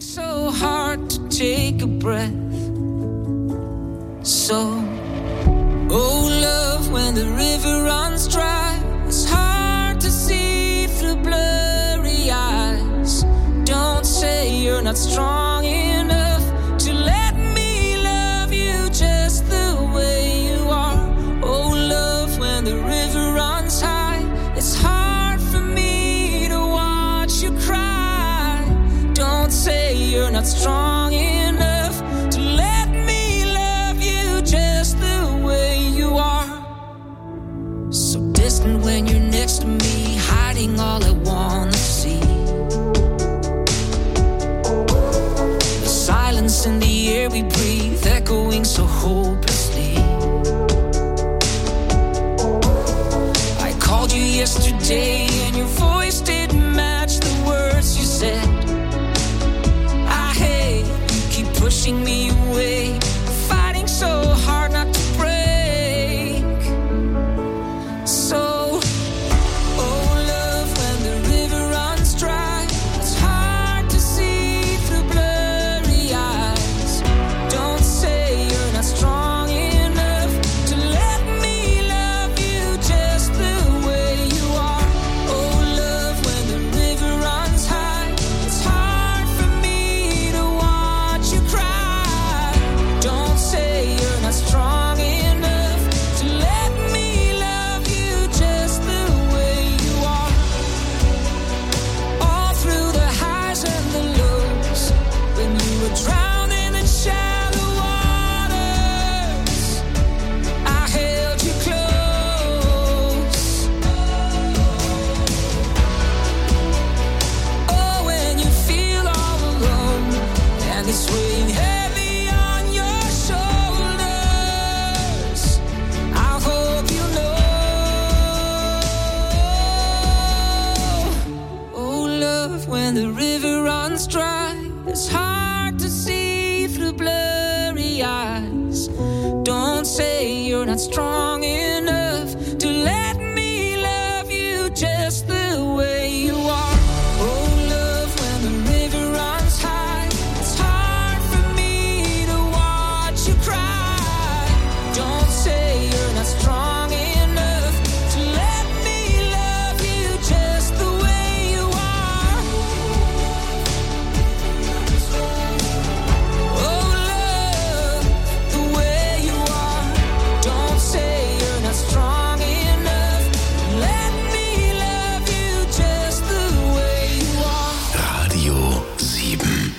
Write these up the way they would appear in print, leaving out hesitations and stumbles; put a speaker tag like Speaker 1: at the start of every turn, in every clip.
Speaker 1: so hard to take a breath. So, oh love, when the river runs dry, it's hard to see through blurry eyes. Don't say you're not strong enough to let me love you just the way you are. Oh love, when the river runs high, it's hard for me to watch you cry. Don't say you're not strong enough to let me love you just the way you are. So distant when you're next to me, hiding all I wanna see. The silence in the air we breathe, echoing so hopelessly. I called you yesterday and your voice didn't match the words you said. I hate you keep pushing me away, fighting so hard not to break. So, oh love, when the river runs dry, it's hard to see through blurry eyes. Don't say you're not strong enough to let me love you just the way you are. Oh love, when the river runs high, it's hard for me to watch you cry. Don't say you're not strong enough to let me love you just the way you are. All through the highs and the lows, when you were drowning in shallow waters, I held you close. Oh, when you feel all alone and it's weighing heavy on your shoulders, I hope you know. Oh love, when the river runs dry, it's hard to see through blurry eyes. Don't say you're not strong enough to let me love you just the way you are. Oh love, when the river runs high, it's hard for me to watch you cry. Don't say you're not strong enough to let me love you just the way you are. Oh love, the way you are. Don't say you're not strong enough. Let me love you just the way you are.
Speaker 2: Radio 7.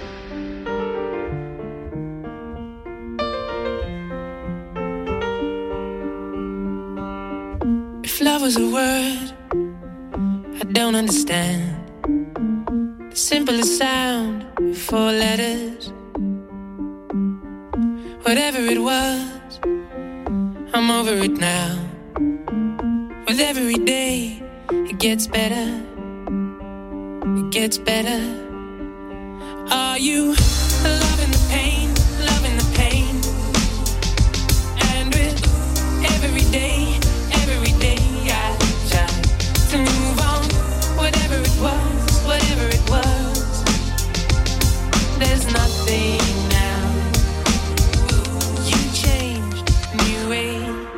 Speaker 1: If love was a word I don't understand, the simplest sound, 4 letters. Whatever it was, I'm over it now. With every day, it gets better. It gets better. Are you loving the pain, loving the pain? And with every day I try to move on. Whatever it was, there's nothing now. You changed, new age.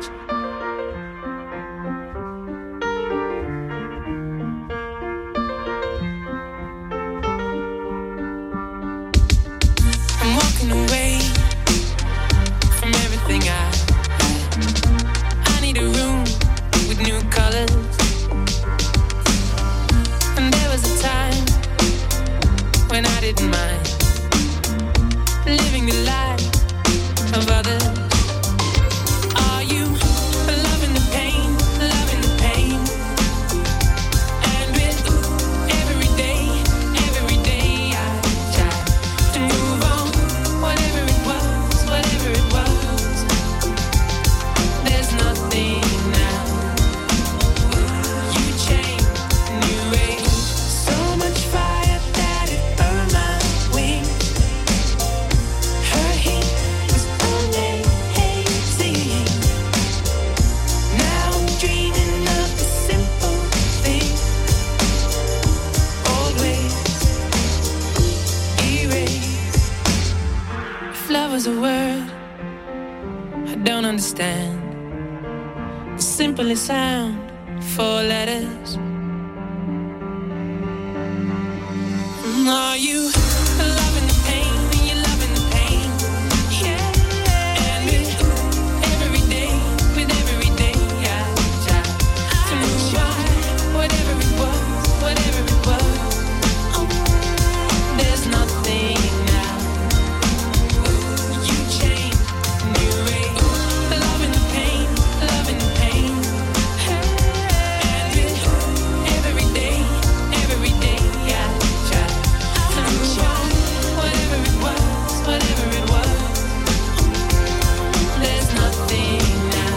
Speaker 1: I'm walking away from everything I need a room with new colors. And there was a time when I didn't mind living the life of others. Are you loving the pain, loving the pain? And with every day I try to move on. Whatever it was, there's nothing now. You changed, new age. So much fire that it burned my wings. Hurt was a word I don't understand. The simplest sound, 4 letters. Are you loving the pain? Are you loving the pain? Yeah. And with every day, yeah. To try whatever it was. Oh, there's nothing now. You change, new way. Loving the pain. And with every day, yeah. Whatever it was, there's nothing now.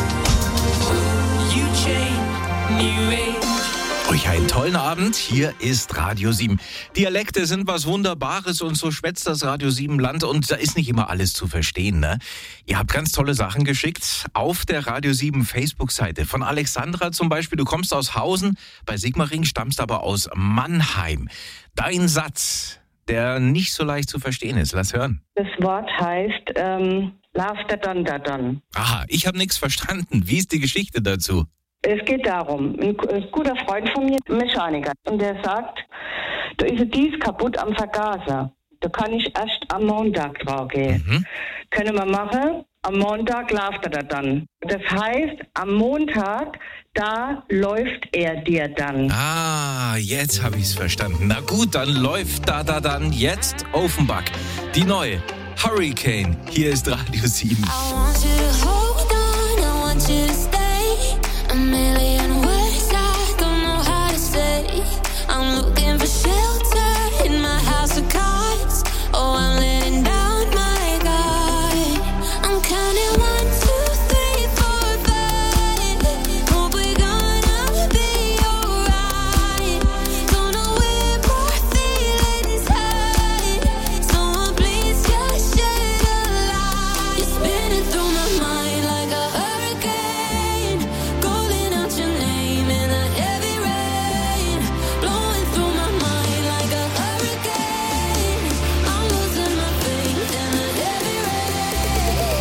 Speaker 1: You change, new age.
Speaker 2: Euch einen tollen Abend, hier ist Radio 7. Dialekte sind was Wunderbares und so schwätzt das Radio 7 Land und da ist nicht immer alles zu verstehen, ne? Ihr habt ganz tolle Sachen geschickt auf der Radio 7 Facebook-Seite. Von Alexandra zum Beispiel, du kommst aus Hausen, bei Sigmaringen, stammst aber aus Mannheim. Dein Satz, der nicht so leicht zu verstehen ist, lass hören.
Speaker 3: Das Wort heißt Love da dann.
Speaker 2: Aha, ich habe nichts verstanden. Wie ist die Geschichte dazu?
Speaker 3: Es geht darum, ein guter Freund von mir, Mechaniker, und der sagt, da ist dies kaputt am Vergaser. Da kann ich erst am Montag drauf gehen. Können wir machen, am Montag läuft er dann. Das heißt, am Montag, da läuft er dir dann.
Speaker 2: Ah, jetzt habe ich es verstanden. Na gut, dann läuft da dann jetzt Offenbach. Die neue Hurricane. Hier ist Radio 7.
Speaker 1: I want you to hold on, I want you to stay. A million words I don't know how to say. I'm looking for shelter in my house of cards. Oh, I'm letting down my guard. I'm counting 1, 2, 3, 4, 5. Hope we're gonna be alright. Don't know where more feelings hide. Someone please just shed a light. You're spinning through my mind like a hurricane. Calling out your name in the heavy rain. Blowing through my mind like a hurricane. I'm losing my faith in the heavy rain.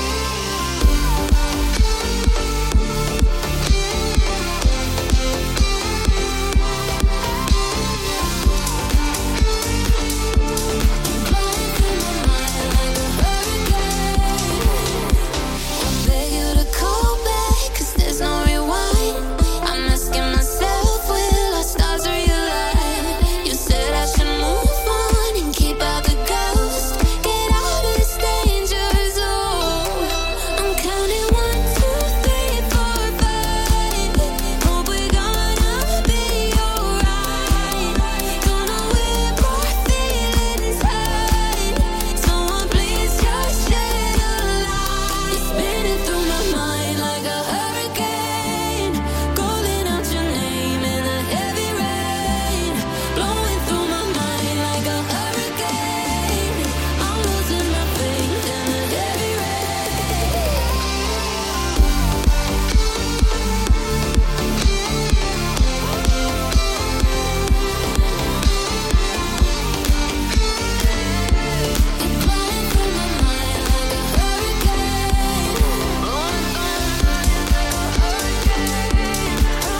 Speaker 1: Blowing through my mind like a hurricane. I beg you to call back, 'cause there's no rewind. I'm asking myself, will our stars realign? You said I should move on and keep out the ghost. Get out of this danger zone. I'm counting 1, 2, 3, 4, 5. Hope we're gonna be alright. Don't know where more feelings hide. Someone please just shed a light. You're spinning through my mind like a hurricane. Calling out your name in the heavy rain. Blowing through my mind like a hurricane. I'm losing my faith in the heavy rain. You're blowing through my mind like a hurricane. Blowing through my mind like a hurricane.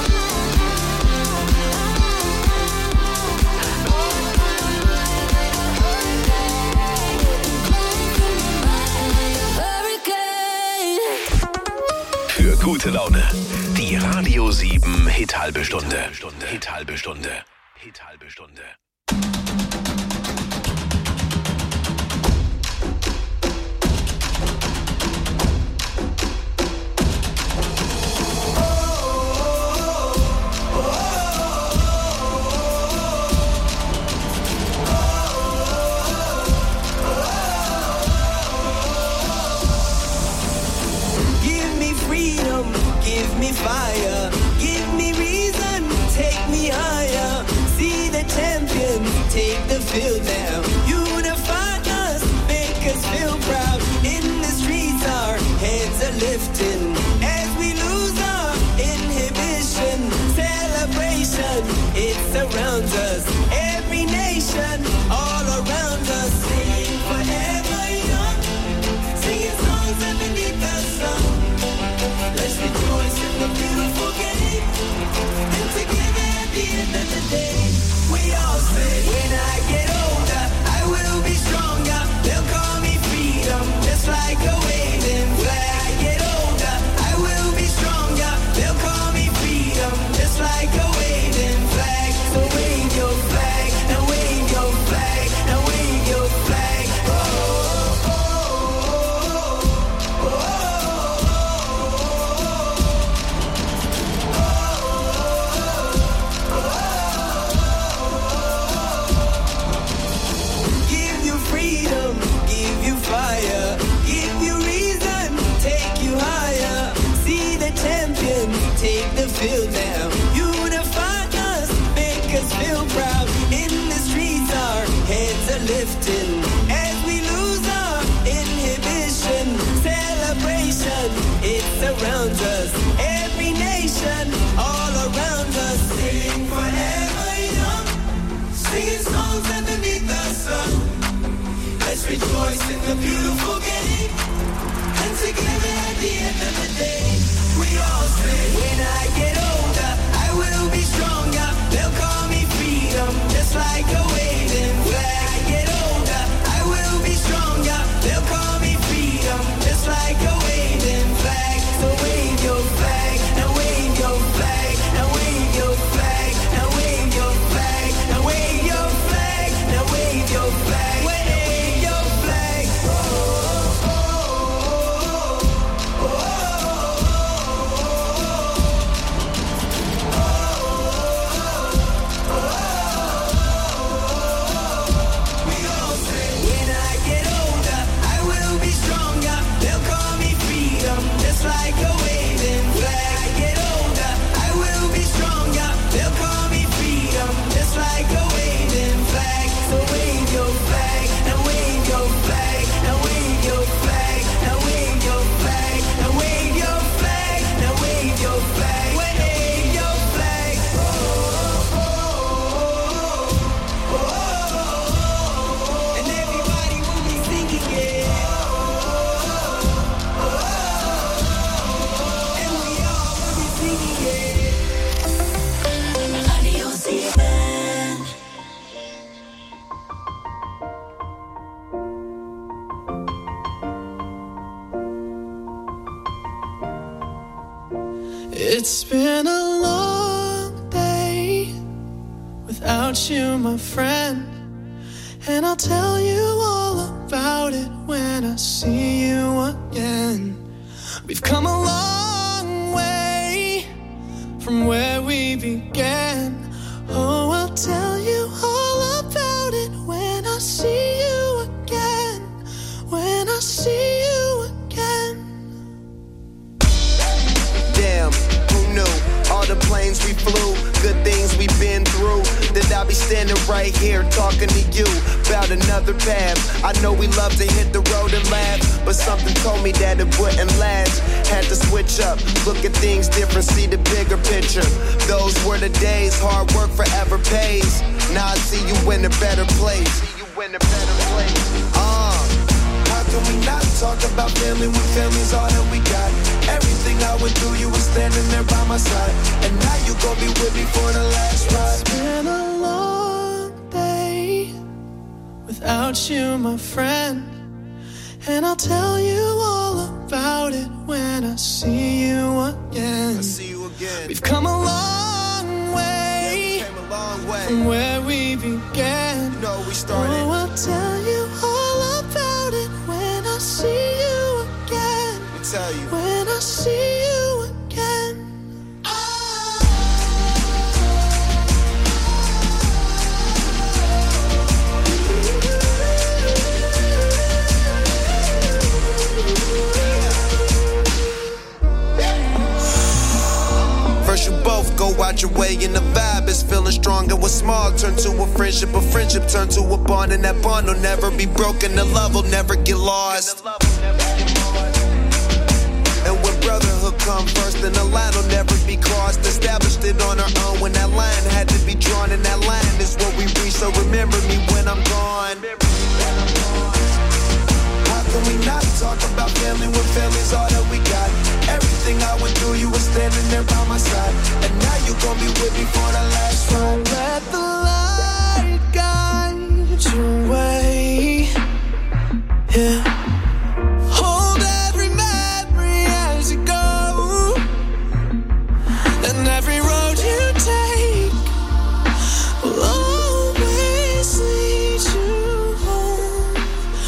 Speaker 1: Blowing through my mind like a hurricane. Blowing through my mind like a hurricane.
Speaker 2: Für gute Laune. Die Radio 7 Hit-Halbe-Stunde. Hit-Halbe-Stunde. Hit-Halbe-Stunde.
Speaker 4: Give me freedom, give me fire, give me reason, take me higher. See the champions take the field now. Unify us, make us feel proud. In the streets our heads are lifting as we lose our inhibition. Celebration, it surrounds us. Every nation, all around us. Sing forever young. field now. Unify us, make us feel proud. In the streets our heads are lifting as we lose our inhibition. Celebration, it surrounds us. Every nation, all around us. Sing forever young, singing songs underneath the sun. Let's rejoice in the beautiful game. And together at the end of the day, we all say, when I get older, I will be stronger. They'll call me freedom, just like a waving flag. I get older, I will be stronger. They'll call me freedom, just like a waving flag. So wave your flag, now wave your flag, now wave your flag, now wave your flag, now wave your flag, now wave your flag, wave your flag. Oh, oh, oh, oh, oh. We all say, when I get older, I will be stronger. They'll call me freedom, just like a waving flag. I get older, I will be stronger. They'll call me freedom, just like a waving flag. So wave your flag, now wave your flag, now wave your flag, now wave your flag, now wave your flag, now wave your flag, wave your flag. Oh, oh, oh, oh, oh. And everybody will be singing it. And we all will be singing it. Radio CFM.
Speaker 5: It's been a long day without you, my friend. And I'll tell you all about it when I see you again. We've come a long way from where we began. Oh, I'll tell you all about it when I see you again. When I see you again.
Speaker 6: Damn, who knew? All the planes we flew, good things we've been through. That I'll be standing right here talking to you about another path. I know we love to hit the road and laugh, but something told me that it wouldn't last. Had to switch up, look at things different, see the bigger picture. Those were the days, hard work forever pays. Now I see you in a better place.
Speaker 7: How can we not talk about family when family's all that we got? Everything I went through, you were standing there by my side. And now you gon' be with me for the last ride.
Speaker 5: It's been a long day without you, my friend. And I'll tell you all about it when I see you again. We've come a long way, from where we began.
Speaker 6: You know we started.
Speaker 5: Oh, I'll tell you all about it when I see you again.
Speaker 6: Let me tell you.
Speaker 5: When I see you again.
Speaker 6: First you both go out your way and the vibe is feeling strong. And what's small turn to a friendship turn to a bond. And that bond will never be broken, the love will never get lost. And when brotherhood come first, then the line will never be crossed. Established it on our own when that line had to be drawn. And that line is what we reach, so remember me when I'm gone.
Speaker 7: How can we not talk about family when family's all that we got? Everything I went through, you were standing there by my side. And now you gon' be with me for the last ride.
Speaker 5: Let the light guide your way. Yeah. Hold every memory as you go, and every road you take will always lead you home.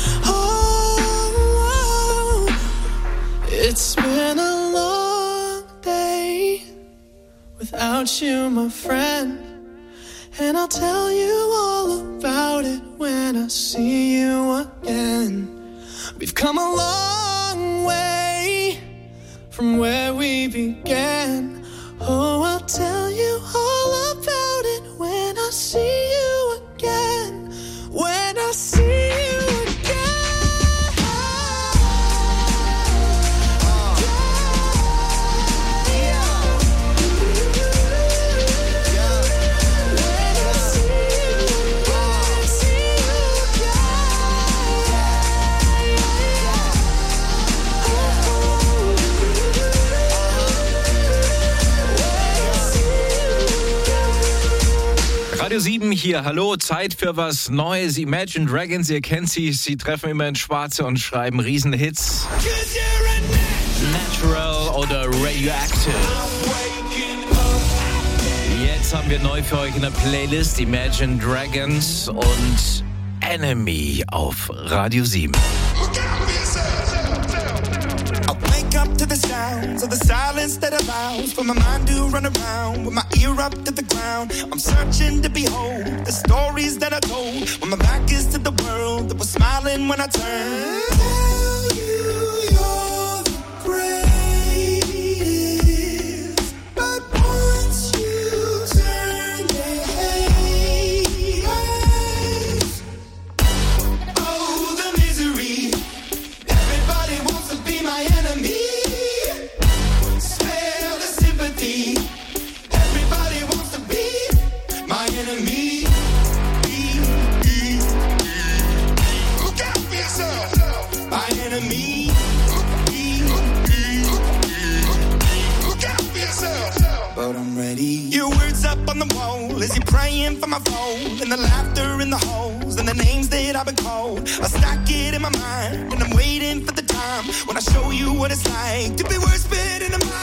Speaker 5: Oh, it's been a long day without you, my friend. And I'll tell you all about it when I see you again. We've come a long way from where we began. Oh, I'll tell you all about it when I see you again. When I see you again.
Speaker 2: Radio 7 hier, hallo, Zeit für was Neues. Imagine Dragons, ihr kennt sie, sie treffen immer in Schwarze und schreiben Riesenhits. Natural oder Radioactive. Jetzt haben wir neu für euch in der Playlist Imagine Dragons und Enemy auf Radio 7.
Speaker 7: Up to the sounds of the silence that allows for my mind to run around with my ear up to the ground. I'm searching to behold the stories that I told when my back is to the world that was smiling when I turned. Tell you you're the greatest, but once you turn they hate us. Oh, the misery. Everybody wants to be my enemy. Everybody wants to be my enemy. Look out for yourself. My enemy. Look out for yourself. But I'm ready. Your words up on the wall as you're praying for my phone, and the laughter in the halls and the names that I've been called. I stack it in my mind and I'm waiting for the time when I show you what it's like to be worse fit in the mind.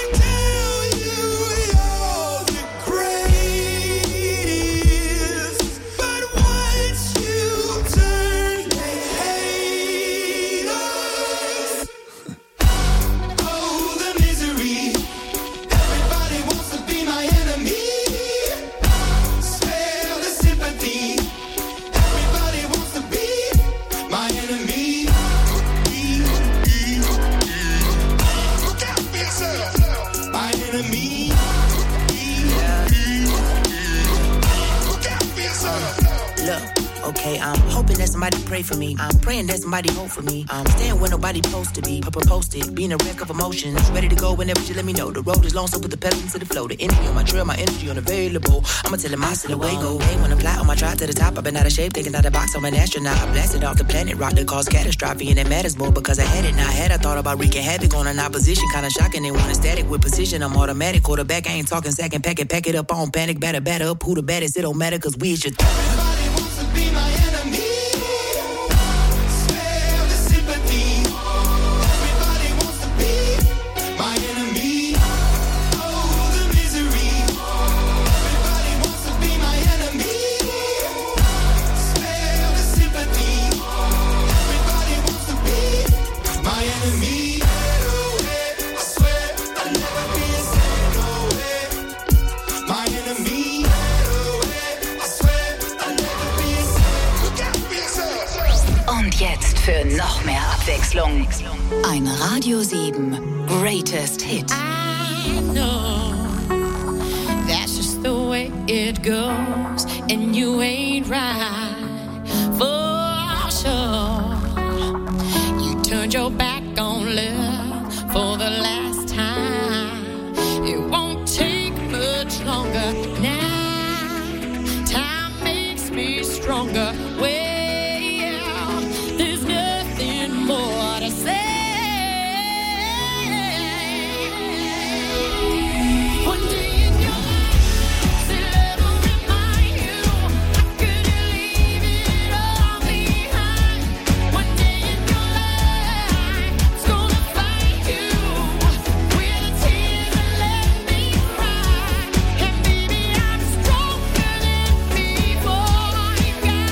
Speaker 8: Okay, I'm hoping that somebody pray for me. I'm praying that somebody hope for me. I'm staying where nobody supposed to be. Posted, being a wreck of emotions. Ready to go whenever you let me know. The road is long, so put the pedal into the flow. The energy on my trail, my energy unavailable. I'ma tell him I see the way go. Hey, when I fly on my drive to the top, I've been out of shape, taking out the box. I'm an astronaut. I blasted off the planet, rock that caused catastrophe, and it matters more because I had it. Now I had I thought about wreaking havoc on an opposition, kinda shocking. They want a static with precision. I'm automatic, quarterback. I ain't talking second pack it up on panic, batter up. Who the baddest? It don't matter, cause we is your
Speaker 7: Everybody wants to be my enemy. Spare the sympathy. Everybody wants to be my enemy. Oh, the misery. Everybody wants to be my enemy. Spare the sympathy. Everybody wants to be my enemy. I swear I'll never be the same, no way. My enemy.
Speaker 9: Und jetzt für noch mehr Abwechslung. Ein Radio 7 Greatest Hit.
Speaker 10: I know that's just the way it goes, and you ain't right for sure. You turned your back